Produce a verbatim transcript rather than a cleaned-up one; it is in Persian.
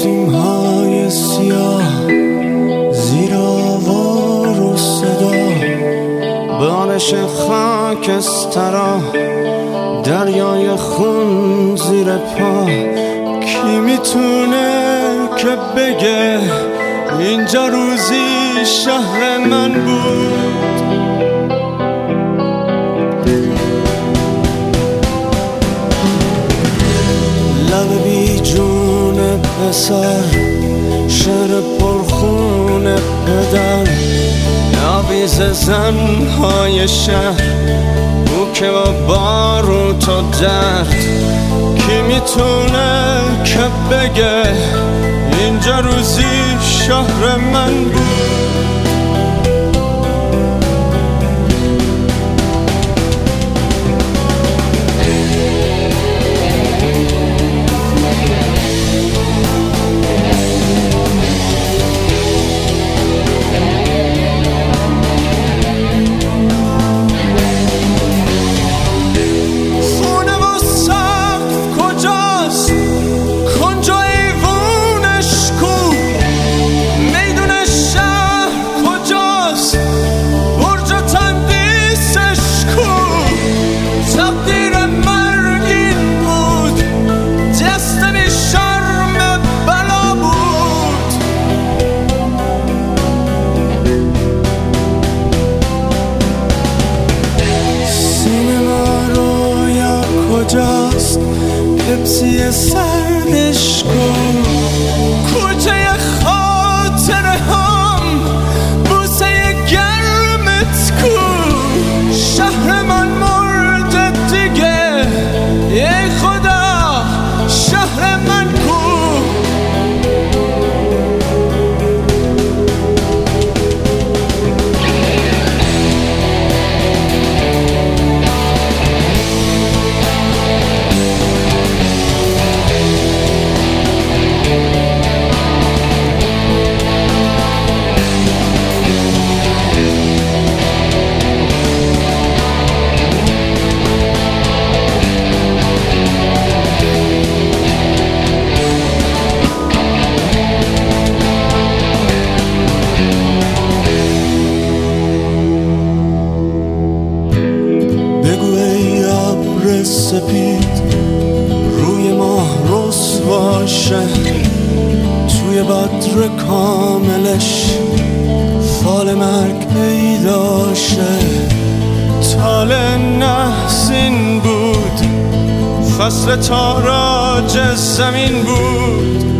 سیمهای سیاه زیر آوار و صدا، بارش خاکسترا، دریای خون زیر پا. کی میتونه که بگه اینجا روزی شهر من بود؟ لب بی جون پسر، شعر پرخون پدر، آویز زنهای شهر، او که با باروت و درد. کی میتونه که بگه اینجا روزی شهر من بود؟ کجاست پپسی سردش کن؟ کوچه خاطر هم بوسه گرمت کن؟ شهر من مرده دیگه، ای خدا شهر من کو؟ سپید روی ماه رسواشه، توی بدر کاملش فال مرگ پیداشه. تال نحسین بود، فصل تاراج زمین بود،